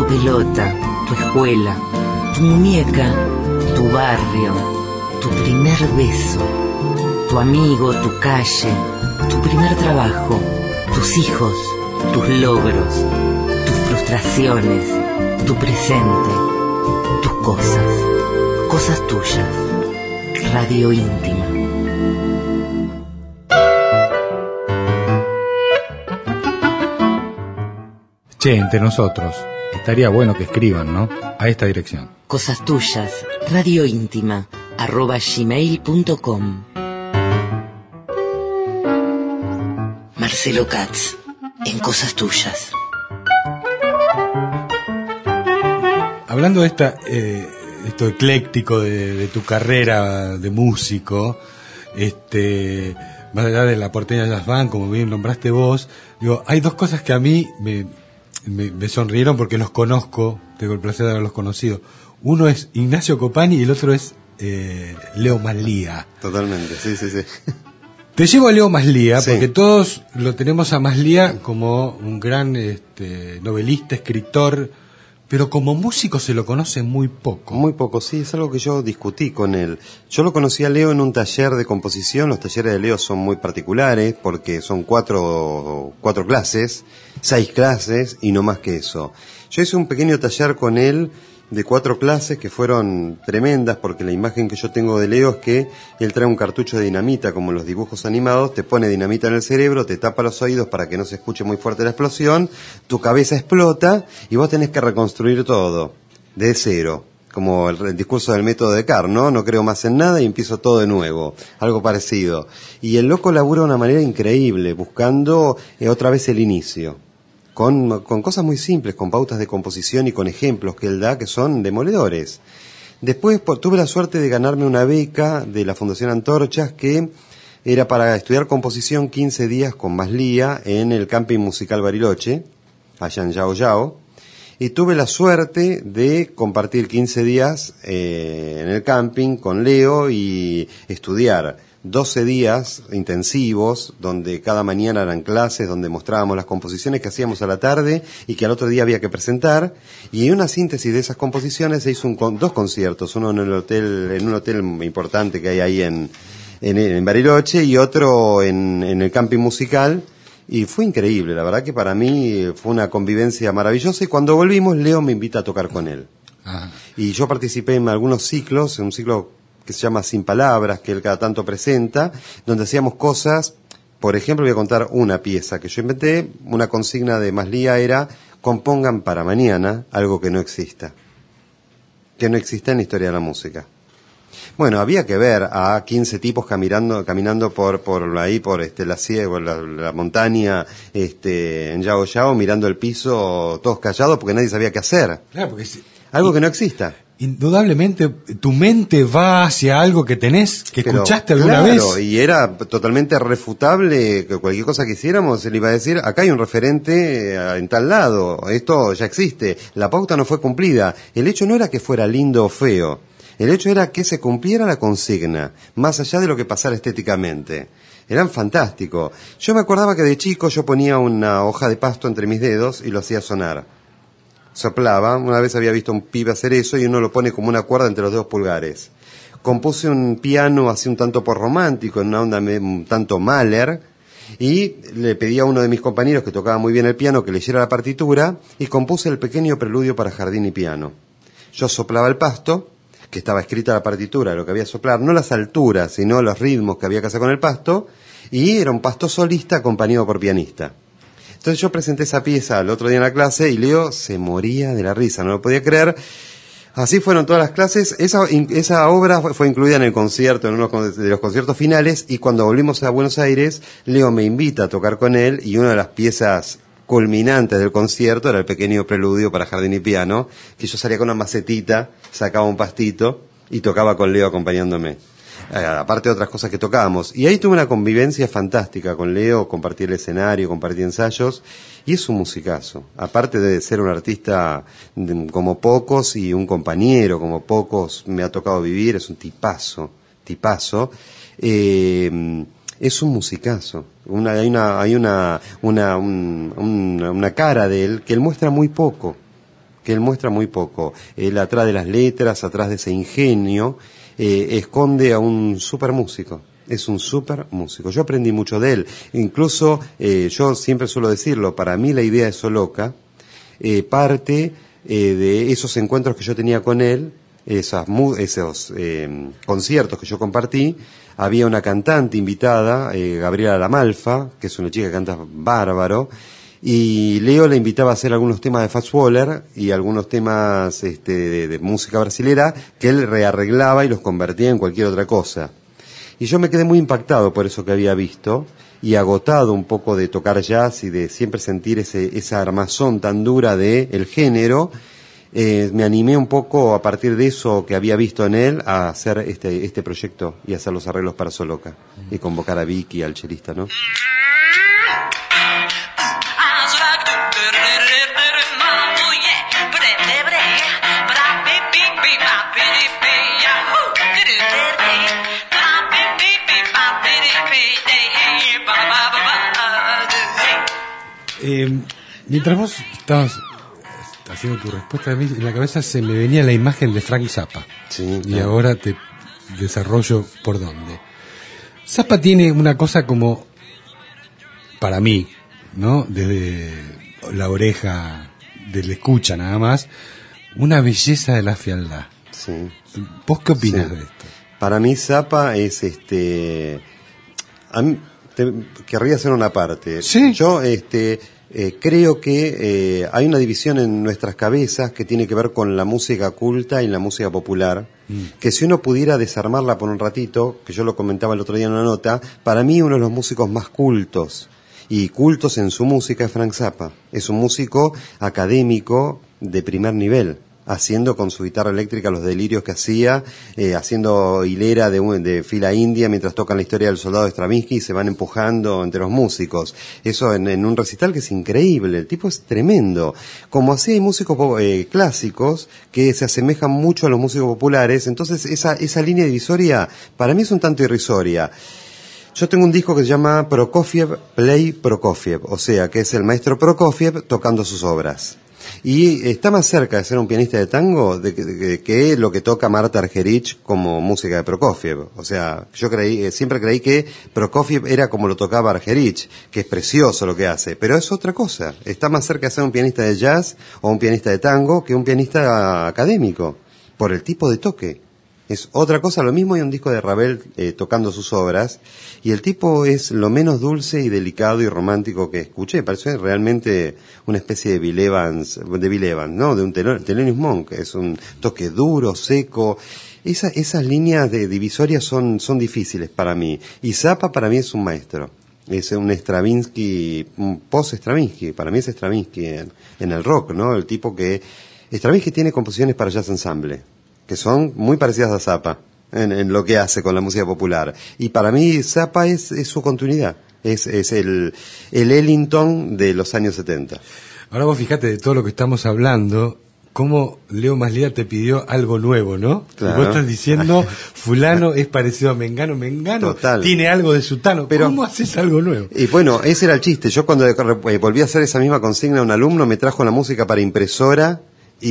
pelota, tu escuela, tu muñeca, tu barrio, tu primer beso, tu amigo, tu calle, tu primer trabajo, tus hijos, tus logros, tus frustraciones, tu presente, tus cosas, cosas tuyas. Radio íntima. Che, entre nosotros, estaría bueno que escriban, ¿no? A esta dirección. Cosas tuyas, radioíntima, @gmail.com. Marcelo Katz, en Cosas Tuyas. Hablando de esto ecléctico de tu carrera de músico, más allá de la Porteña Jazz Band, como bien nombraste vos, digo, hay dos cosas que a mí me sonrieron porque los conozco, tengo el placer de haberlos conocido. Uno es Ignacio Copani y el otro es Leo Maslía. Totalmente, sí. Te llevo a Leo Maslía, Sí. porque todos lo tenemos a Maslía como un gran novelista, escritor, pero como músico se lo conoce muy poco. Muy poco, sí, es algo que yo discutí con él. Yo lo conocí a Leo en un taller de composición. Los talleres de Leo son muy particulares porque son cuatro clases, 6 clases y no más que eso. Yo hice un pequeño taller con él de 4 clases que fueron tremendas, porque la imagen que yo tengo de Leo es que él trae un cartucho de dinamita, como en los dibujos animados, te pone dinamita en el cerebro, te tapa los oídos para que no se escuche muy fuerte la explosión, tu cabeza explota y vos tenés que reconstruir todo, de cero, como el discurso del método de Descartes, ¿no? No creo más en nada y empiezo todo de nuevo, algo parecido. Y el loco labura de una manera increíble, buscando otra vez el inicio. Con cosas muy simples, con pautas de composición y con ejemplos que él da que son demoledores. Después tuve la suerte de ganarme una beca de la Fundación Antorchas que era para estudiar composición 15 días con Maslía en el Camping Musical Bariloche, allá en Yao Yao. Y tuve la suerte de compartir 15 días en el camping con Leo y estudiar 12 días intensivos, donde cada mañana eran clases, donde mostrábamos las composiciones que hacíamos a la tarde y que al otro día había que presentar, y en una síntesis de esas composiciones se hizo dos conciertos, uno en un hotel importante que hay ahí en Bariloche y otro en el camping musical, y fue increíble, la verdad que para mí fue una convivencia maravillosa, y cuando volvimos Leo me invita a tocar con él. Ajá. Y yo participé en algunos ciclos, en un ciclo que se llama Sin Palabras, que él cada tanto presenta, donde hacíamos cosas. Por ejemplo, voy a contar una pieza que yo inventé. Una consigna de Maslía era: compongan para mañana algo que no exista en la historia de la música. Bueno, había que ver a 15 tipos caminando por la montaña, en Yao Yao, mirando el piso, todos callados porque nadie sabía qué hacer. Claro, porque algo que no exista. Indudablemente tu mente va hacia algo que tenés, que escuchaste alguna vez. Y era totalmente refutable que cualquier cosa que hiciéramos, él iba a decir: acá hay un referente en tal lado, esto ya existe, la pauta no fue cumplida. El hecho no era que fuera lindo o feo, el hecho era que se cumpliera la consigna, más allá de lo que pasara estéticamente. Eran fantásticos. Yo me acordaba que de chico yo ponía una hoja de pasto entre mis dedos y lo hacía sonar. Soplaba, una vez había visto a un pibe hacer eso y uno lo pone como una cuerda entre los dedos pulgares. Compuse un piano así un tanto por romántico, en una onda un tanto Mahler, y le pedí a uno de mis compañeros que tocaba muy bien el piano que leyera la partitura, y compuse el pequeño preludio para jardín y piano. Yo soplaba el pasto, que estaba escrita la partitura, lo que había que soplar, no las alturas, sino los ritmos que había que hacer con el pasto, y era un pasto solista acompañado por pianista. Entonces yo presenté esa pieza el otro día en la clase y Leo se moría de la risa, no lo podía creer. Así fueron todas las clases. Esa obra fue incluida en el concierto, en uno de los conciertos finales, y cuando volvimos a Buenos Aires, Leo me invita a tocar con él, y una de las piezas culminantes del concierto era el pequeño preludio para jardín y piano, que yo salía con una macetita, sacaba un pastito y tocaba con Leo acompañándome. Aparte de otras cosas que tocábamos. Y ahí tuve una convivencia fantástica con Leo, compartí el escenario, compartí ensayos, y es un musicazo. Aparte de ser un artista como pocos y un compañero como pocos me ha tocado vivir, es un tipazo. Es un musicazo. Hay una cara de él que él muestra muy poco, que él muestra muy poco. Él atrás de las letras, atrás de ese ingenio, esconde a un super músico. Es un súper músico. Yo aprendí mucho de él. Incluso, yo siempre suelo decirlo, para mí la idea de Soloka parte de esos encuentros que yo tenía con él, esos conciertos que yo compartí. Había una cantante invitada, Gabriela Lamalfa, que es una chica que canta bárbaro, y Leo la invitaba a hacer algunos temas de Fats Waller y algunos temas de música brasilera que él rearreglaba y los convertía en cualquier otra cosa. Y yo me quedé muy impactado por eso que había visto y agotado un poco de tocar jazz y de siempre sentir esa armazón tan dura del género. Me animé un poco a partir de eso que había visto en él a hacer este proyecto y hacer los arreglos para Soloka y convocar a Vicky, al chelista, ¿no? Mientras vos estabas haciendo tu respuesta, a mí en la cabeza se me venía la imagen de Frank Zappa. Sí, y ahora te desarrollo por dónde. Zappa tiene una cosa como, para mí, ¿no? Desde la oreja del escucha nada más, una belleza de la frialdad. Sí. ¿Vos qué opinas de esto? Para mí Zappa es a mí querría hacer una parte. Sí. Yo creo que hay una división en nuestras cabezas que tiene que ver con la música culta y la música popular, que si uno pudiera desarmarla por un ratito, que yo lo comentaba el otro día en una nota, para mí uno de los músicos más cultos, y cultos en su música, es Frank Zappa. Es un músico académico de primer nivel, haciendo con su guitarra eléctrica los delirios que hacía, haciendo hilera de fila india mientras tocan la historia del soldado de Stravinsky y se van empujando entre los músicos. Eso en un recital que es increíble, el tipo es tremendo. Como así hay músicos clásicos que se asemejan mucho a los músicos populares, entonces esa línea divisoria para mí es un tanto irrisoria. Yo tengo un disco que se llama Prokofiev Play Prokofiev, o sea, que es el maestro Prokofiev tocando sus obras. Y está más cerca de ser un pianista de tango que lo que toca Marta Argerich como música de Prokofiev. O sea, yo siempre creí que Prokofiev era como lo tocaba Argerich, que es precioso lo que hace, pero es otra cosa. Está más cerca de ser un pianista de jazz o un pianista de tango que un pianista académico, por el tipo de toque. Es otra cosa, lo mismo hay un disco de Ravel tocando sus obras, y el tipo es lo menos dulce y delicado y romántico que escuché. Parece realmente una especie de Bill Evans, ¿no? De un Thelonious Monk. Es un toque duro, seco. Esas líneas de divisorias son difíciles para mí. Y Zappa para mí es un maestro. Es un Stravinsky, un post-Stravinsky. Para mí es Stravinsky en el rock, ¿no? El tipo que... Stravinsky tiene composiciones para jazz ensemble, que son muy parecidas a Zappa en lo que hace con la música popular. Y para mí Zappa es su continuidad, es el Ellington de los años 70. Ahora vos fijate de todo lo que estamos hablando, cómo Leo Maslía te pidió algo nuevo, ¿no? Claro. Y vos estás diciendo, fulano es parecido a Mengano, Total. Tiene algo de Sutano. Pero, ¿cómo haces algo nuevo? Y bueno, ese era el chiste. Yo cuando volví a hacer esa misma consigna a un alumno, me trajo la música para impresora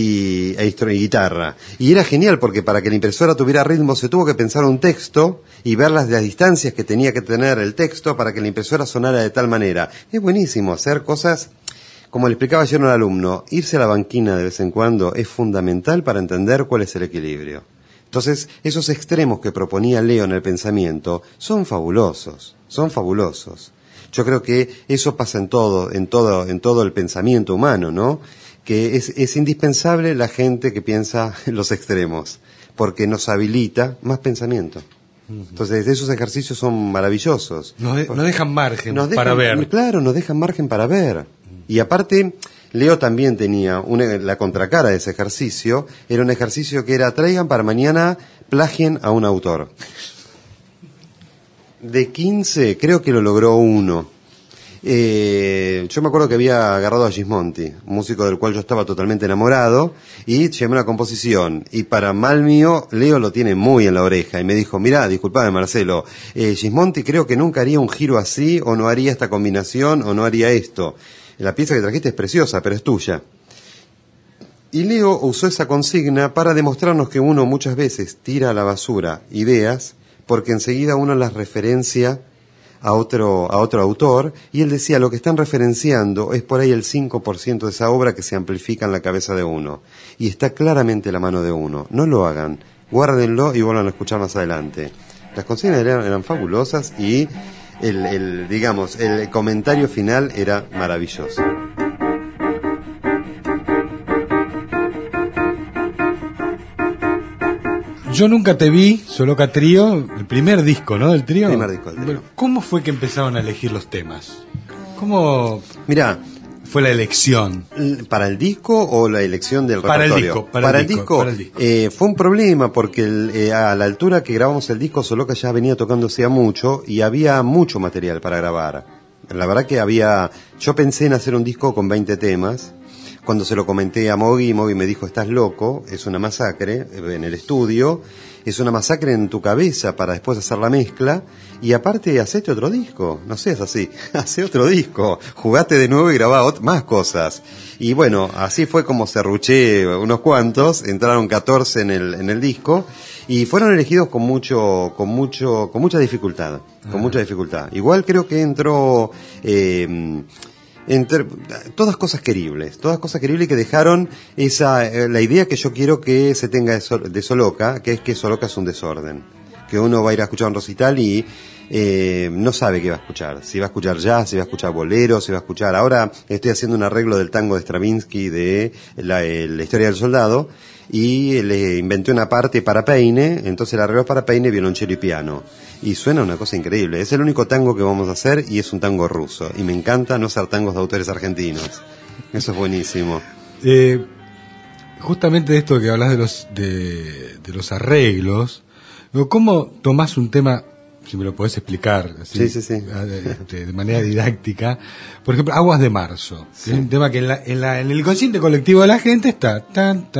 y guitarra. Y era genial porque para que la impresora tuviera ritmo se tuvo que pensar un texto y ver las distancias que tenía que tener el texto para que la impresora sonara de tal manera. Es buenísimo hacer cosas, como le explicaba ayer a un alumno, irse a la banquina de vez en cuando es fundamental para entender cuál es el equilibrio. Entonces, esos extremos que proponía Leo en el pensamiento son fabulosos, son fabulosos. Yo creo que eso pasa en todo el pensamiento humano, ¿no? Que es indispensable la gente que piensa en los extremos, porque nos habilita más pensamiento. Entonces, esos ejercicios son maravillosos. No dejan margen para ver. Claro, nos dejan margen para ver. Y aparte, Leo también tenía la contracara de ese ejercicio, era un ejercicio que era, traigan para mañana, plagien a un autor. De 15, creo que lo logró uno. Yo me acuerdo que había agarrado a Gismonti, un músico del cual yo estaba totalmente enamorado, y llamé una composición, y para mal mío, Leo lo tiene muy en la oreja, y me dijo, mirá, disculpame Marcelo, Gismonti creo que nunca haría un giro así, o no haría esta combinación, o no haría esto. La pieza que trajiste es preciosa, pero es tuya. Y Leo usó esa consigna para demostrarnos que uno muchas veces tira a la basura ideas porque enseguida uno las referencia a otro autor, y él decía, lo que están referenciando es por ahí el 5% de esa obra que se amplifica en la cabeza de uno, y está claramente en la mano de uno. No lo hagan, guárdenlo y vuelvan a escuchar más adelante. Las consignas eran fabulosas y el comentario final era maravilloso. Yo nunca te vi, Soloca Trío, el primer disco, ¿no? Del trío. Primer disco del trío. Bueno, ¿cómo fue que empezaron a elegir los temas? ¿Cómo Mirá, fue la elección? ¿para el disco o la elección del repertorio? Para el disco. Fue un problema porque a la altura que grabamos el disco, Soloca ya venía tocándose a mucho y había mucho material para grabar. La verdad que yo pensé en hacer un disco con 20 temas. Cuando se lo comenté a Mogi me dijo, estás loco, es una masacre en el estudio, es una masacre en tu cabeza para después hacer la mezcla, y aparte hacete otro disco, no seas así, hacé otro disco, jugate de nuevo y grabá más cosas. Y bueno, así fue como serruché unos cuantos, entraron 14 en el disco, y fueron elegidos con mucha dificultad, Igual creo que entró... todas cosas queribles que dejaron la idea que yo quiero que se tenga de Soloca, que es que Soloca es un desorden, que uno va a ir a escuchar un recital y no sabe qué va a escuchar, si va a escuchar jazz, si va a escuchar bolero, si va a escuchar... Ahora estoy haciendo un arreglo del tango de Stravinsky de la historia del soldado, y le inventé una parte para peine, entonces el arreglo es para peine, violonchelo y piano, y suena una cosa increíble. Es el único tango que vamos a hacer y es un tango ruso, y me encanta no hacer tangos de autores argentinos, eso es buenísimo. Justamente de esto que hablas de los arreglos, ¿cómo tomás un tema, si me lo podés explicar así, sí. De manera didáctica? Por ejemplo, Aguas de Marzo, que es un tema que en el inconsciente colectivo de la gente está tan.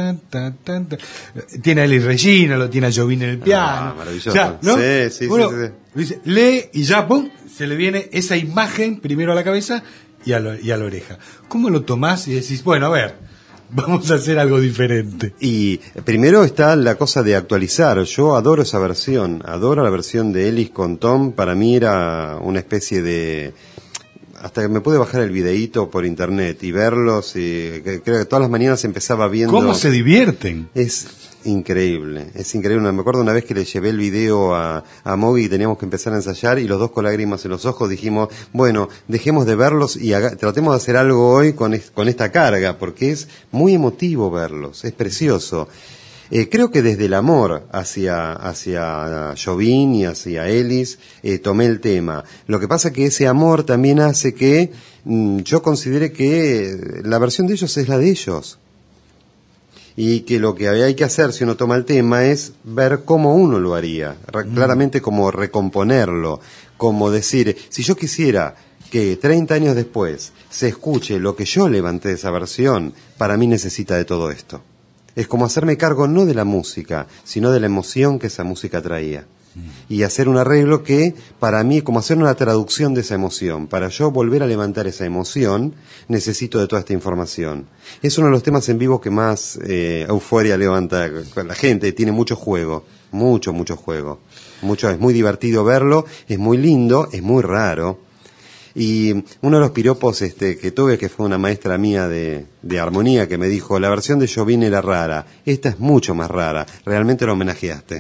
Tiene a Eli Regina, lo tiene a Jobim en el piano. Maravilloso. O sea, ¿no? Sí. Uno dice, lee y ya, pum, se le viene esa imagen primero a la cabeza y a la oreja. ¿Cómo lo tomás y decís, bueno, a ver, vamos a hacer algo diferente? Y primero está la cosa de actualizar. Yo adoro esa versión, adoro la versión de Ellis con Tom. Para mí era una especie de... Hasta que me pude bajar el videíto por internet y verlos, y creo que todas las mañanas empezaba viendo... ¿Cómo se divierten? Es increíble. Me acuerdo una vez que le llevé el video a Mogi y teníamos que empezar a ensayar, y los dos con lágrimas en los ojos dijimos, bueno, dejemos de verlos y tratemos de hacer algo hoy con esta carga, porque es muy emotivo verlos, es precioso. Creo que desde el amor hacia Jobim y hacia Ellis tomé el tema. Lo que pasa es que ese amor también hace que yo considere que la versión de ellos es la de ellos. Y que lo que hay que hacer si uno toma el tema es ver cómo uno lo haría, claramente como recomponerlo, como decir, si yo quisiera que 30 años después se escuche lo que yo levanté de esa versión, para mí necesita de todo esto. Es como hacerme cargo no de la música, sino de la emoción que esa música traía. Y hacer un arreglo que, para mí, como hacer una traducción de esa emoción. Para yo volver a levantar esa emoción, necesito de toda esta información. Es uno de los temas en vivo que más euforia levanta con la gente. Tiene mucho juego, mucho juego. Es muy divertido verlo, es muy lindo, es muy raro. Y uno de los piropos que tuve, que fue una maestra mía de armonía, que me dijo, la versión de Jobim era rara, esta es mucho más rara, realmente lo homenajeaste.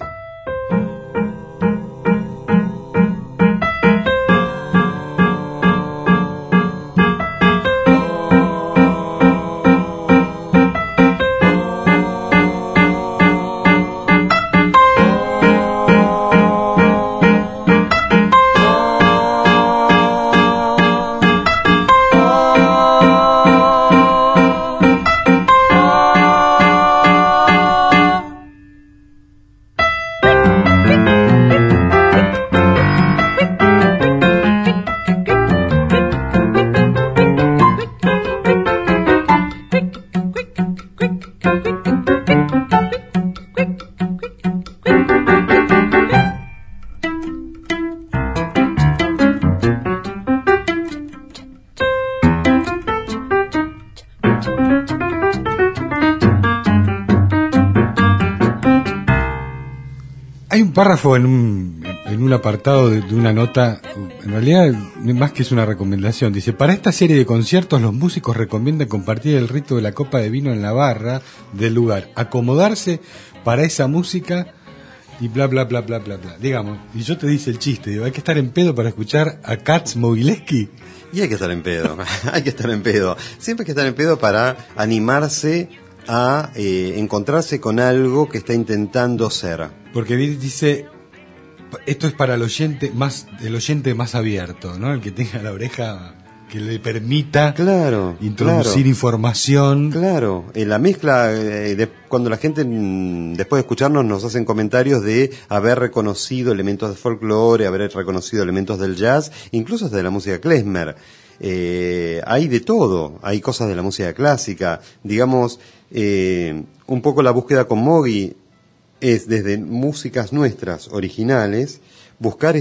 párrafo en un apartado de una nota, en realidad más que es una recomendación, dice: para esta serie de conciertos los músicos recomiendan compartir el rito de la copa de vino en la barra del lugar, acomodarse para esa música y bla bla bla bla bla bla. Digamos, y yo te dice el chiste, digo, hay que estar en pedo para escuchar a Katz Mogileski. Y hay que estar en pedo, hay que estar en pedo. Siempre hay que estar en pedo para animarse a encontrarse con algo que está intentando ser. Porque dice, esto es para el oyente más abierto, ¿no? El que tenga la oreja que le permita introducir información. Claro, la mezcla, cuando la gente después de escucharnos nos hacen comentarios de haber reconocido elementos de folclore, haber reconocido elementos del jazz, incluso de la música klezmer. Hay de todo, hay cosas de la música clásica, digamos, un poco la búsqueda con Mogi es desde músicas nuestras originales, buscar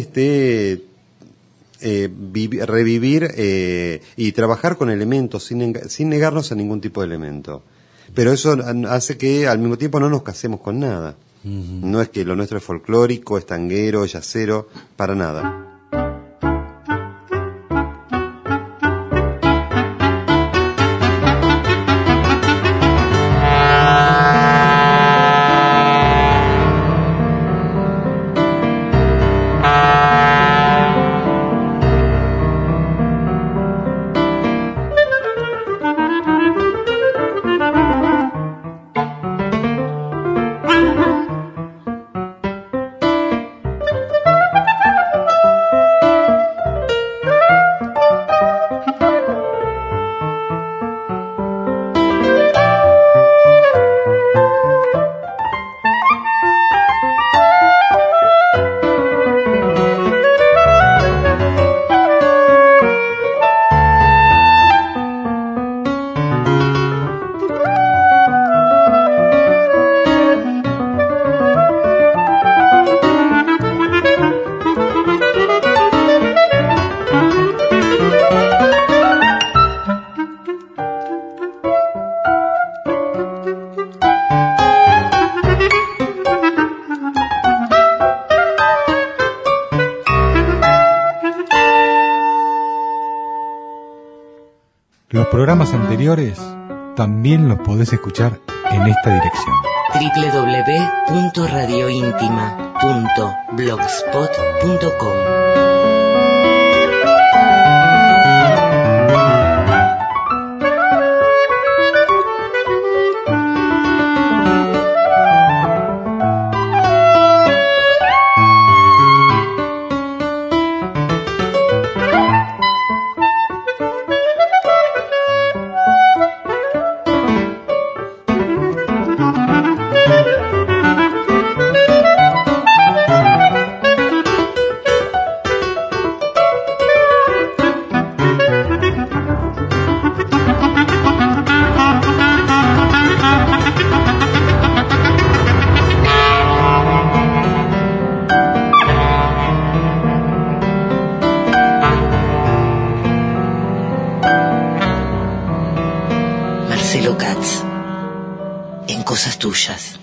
revivir y trabajar con elementos sin negarnos a ningún tipo de elemento. Pero eso hace que al mismo tiempo no nos casemos con nada. Uh-huh. No es que lo nuestro es folclórico, es tanguero, es yacero, para nada. Los programas anteriores también los podés escuchar en esta dirección: www.radiointima.blogspot.com. Marcelo Katz, en Cosas Tuyas.